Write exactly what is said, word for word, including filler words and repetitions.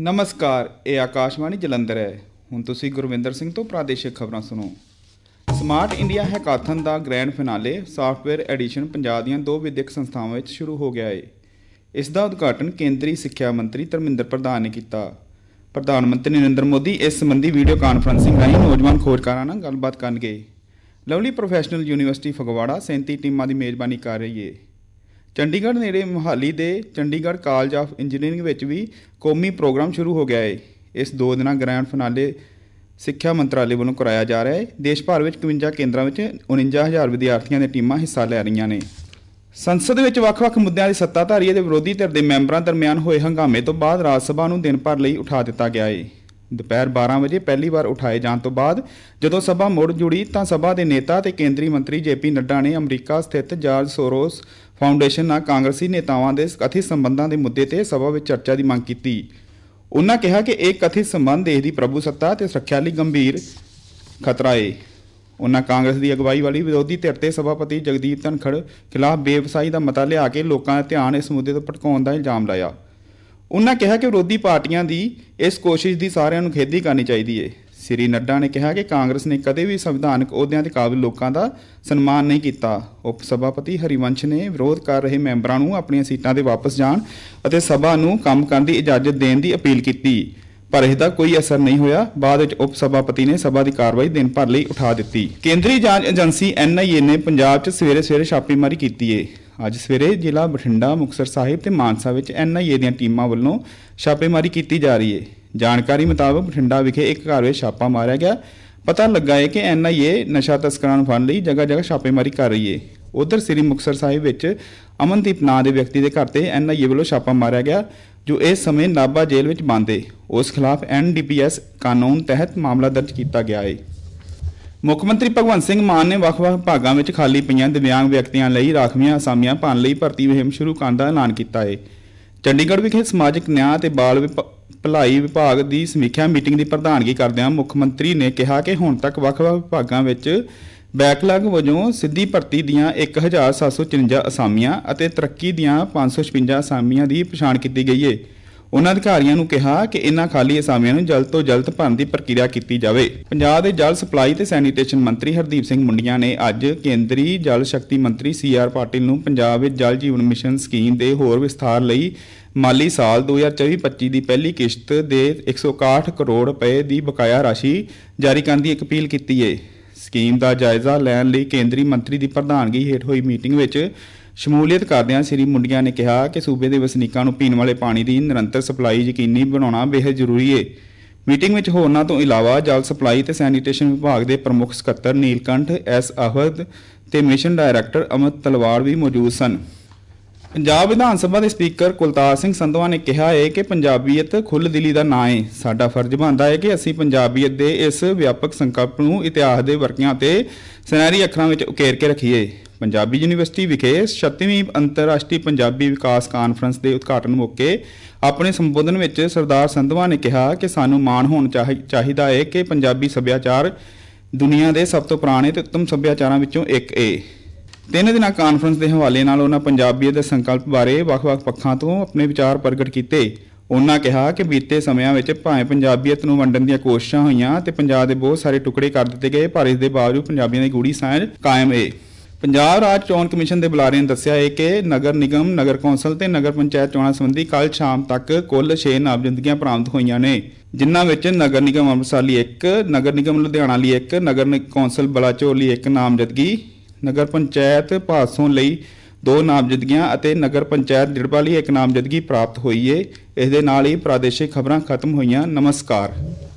नमस्कार, ये आकाशवाणी जलंधर है। हुण तुसीं गुरविंदर सिंह तो प्रादेशिक खबरां सुनो। स्मार्ट इंडिया हैकाथन का grand finale software edition Punjab दीआं दो विद्यक संस्थावां विच शुरू हो गया है। इसका उद्घाटन केंद्रीय सिक्ख्या मंत्री धर्मेंद्र प्रधान ने किया। प्रधानमंत्री नरेंद्र मोदी इस संबंधी वीडियो कानफ्रेंसिंग राਹੀਂ नौजवान खोजकारां नाल गलबात करनगे। लवली प्रोफैशनल यूनीवर्सिटी फगवाड़ा सैंती टीमां की मेज़बानी कर रही है। चंडीगढ़ नेड़े मोहाली के चंडीगढ़ कॉलेज ऑफ इंजीनियरिंग में भी कौमी प्रोग्राम शुरू हो गया है। इस दो दिन ग्रैंड फिनाले सिक्ख्या मंत्रालय वालों कराया जा रहा है। देश भर में इकवंजा केंद्रों में उनंजा हज़ार विद्यार्थियों की टीमां हिस्सा लै रही ने। संसद में ਵੱਖ-ਵੱਖ मुद्दों की सत्ताधारी और विरोधी धिर के मैंबरों दरमियान होए हंगामे तो बाद राज सभा नूं दिन भर लई उठा दिता गया है। दोपहर बारह बजे पहली बार उठाए जाने तो बाद जदों सभा मुड़ जुड़ी तो सभा के नेता ते केंद्रीय मंत्री जे पी नड्डा ने अमरीका स्थित जॉर्ज सोरोस फाउंडेशन नाल कांग्रेसी नेतावां दे कथित संबंधां के मुद्दे ते सभा में चर्चा की मांग की। उन्होंने कहा कि एक कथित संबंध देश की प्रभुसत्ता ते सुरक्षा लई गंभीर खतरा है। उन्होंने कांग्रेस की अगवाई वाली विरोधी धिर ते सभापति जगदीप धनखड़ खिलाफ बेवसाई का मता लिया के लोगों का ध्यान इस मुद्दे तो भटकाउण का इल्जाम लाया। उन्होंने कहा कि विरोधी पार्टियां की इस कोशिश की सारिਆਂ ਨੂੰ खेदी करनी चाहिए है। श्री नड्डा ने कहा कि कांग्रेस ने कदे भी संविधानक अहुदिਆਂ के काबिल लोगों का सन्मान नहीं किया। उप सभापति हरिवंश ने विरोध कर रहे मैंबरों को अपन सीटों से वापस जाण और सभा को काम करने की इजाजत देने की अपील की, पर इसका कोई असर नहीं होया। बाद में उप सभापति ने सभा की कार्रवाई दिन भर लिए उठा दी। केंद्रीय जांच एजेंसी एन आई ए ने पंजाब च सवेरे सवेरे छापेमारी की है। अज सवेरे जिला बठिंडा मुक्तसर साहिब ते मानसा विच एन आई ए दी टीमां वल्लों छापेमारी की जा रही है। जानकारी मुताबक बठिंडा विखे एक घर में छापा मारिया गया। पता लगा है कि एन आई ए नशा तस्करां नूं फड़न लई जगह जगह छापेमारी कर रही है। उधर श्री मुक्तसर साहिब विच अमनदीप नां दे व्यक्ति के घर से एन आई ए वल्लों छापा मारिया गया, जो इस समय नाभा जेल में बंद है। उस खिलाफ एन डी पी एस कानून तहत मामला दर्ज किया गया है। मुख मंत्री भगवंत सिंह मान ने ਵੱਖ-ਵੱਖ भागों में खाली पईआं दिव्यांग व्यक्तियों ਲਈ राखवीਆਂ असामियां पाने ਲਈ भर्ती मुहिम शुरू करने का ऐलान किया है। चंडीगढ़ विखे समाजिक न्याय ते बाल भलाई विभाग की समीक्षा मीटिंग की प्रधानगी करदਿਆਂ मुख मंत्री ने कहा कि हुण तक ਵੱਖ-ਵੱਖ विभागों में बैकलॉग वजों सिद्धी भर्ती दीआं एक हज़ार सत्त सौ चुरंजा असामियां अते तरक्की दीआं पाँच सौ छप्पन असामियां की पछाण की गई है। उन्होंने अधिकारियों को कहा कि इन्हां खाली असामियां नूं जल्द तो जल्द भरन की प्रक्रिया की जाए। पंजाब के जल सप्लाई ते सैनीटेशन मंत्री हरदीप सिंह मुंडिया ने अज केंद्रीय जल शक्ति मंत्री सी आर पाटिल नूं पंजाब विच जल जीवन मिशन स्कीम के होर विस्तार लई माली साल दो हज़ार चौबी पच्ची की पहली किश्त के एक सौ इकाहठ करोड़ रुपए की बकाया राशि जारी करने की अपील की है। स्कीम का जायजा लैण लई केंद्रीय मंत्री की प्रधानगी हेठ हुई मीटिंग में शमूलीयत करदਿਆਂ श्री मुंडिया ने कहा कि सूबे के वसनीकों को पीने वाले पानी की निरंतर सप्लाई यकीनी बनाना बेहद जरूरी है। मीटिंग में होरनां तो इलावा जल सप्लाई ते सैनीटेशन विभाग के प्रमुख सकत्तर नीलकंठ एस अहमद ते मिशन डायरैक्टर अमित तलवाड़ भी मौजूद सन। पंजाब विधान सभा के स्पीकर कुलतार सिंह संधवा ने कहा है कि पंजाबीयत खुल दिली का नां है। साडा फर्ज बनता है कि असीं पंजाबीयत के इस व्यापक संकल्प को इतिहास के वर्कियां ते सुनहरी अखरां विच उकेर के रखीए। पंजाबी यूनीवर्सिटी विखे छत्तीवीं अंतरराष्ट्रीय पंजाबी विकास कानफ्रेंस के उद्घाटन मौके अपने संबोधन में सरदार संधवा ने कहा कि सानू मान होना चाहिए है कि पंजाबी सभ्याचार दुनिया के सब तो पुराने ते उत्तम सभ्याचारों विचों एक है। तीन दिन कानफ्रेंस के हवाले नाल उन्हां पंजाबीयत के संकल्प बारे ਵੱਖ-ਵੱਖ पक्षों तो अपने विचार प्रगट किए। उन्होंने कहा कि बीते समयां विच भावें पंजाबीयत नूं वंडण दीआं कोशिशां होईआं ते पंजाब के बहुत सारे टुकड़े कर दिते गए, पर इस दे बावजूद पंजाबियों की गूढ़ी सांझ कायम है। पंजाब राज चोण कमीशन के बुलारे ने दस्सिया है कि नगर निगम नगर कौंसल ते नगर पंचायत चोणां संबंधी कल शाम तक कुल छे नामजदगियां बरामद होईआं ने, जिन्हां विच नगर निगम अमृतसर लई एक, नगर निगम लुधियाना लई एक, नगर कौंसल बलाचौर लई एक नामजदगी, नगर पंचायत भादसों लई दो नामजदगियां अते नगर पंचायत डिड़बा लई एक नामजदगी प्राप्त हुई है। इस दे नाल ही प्रादेशिक खबरां खत्म होईआं। नमस्कार।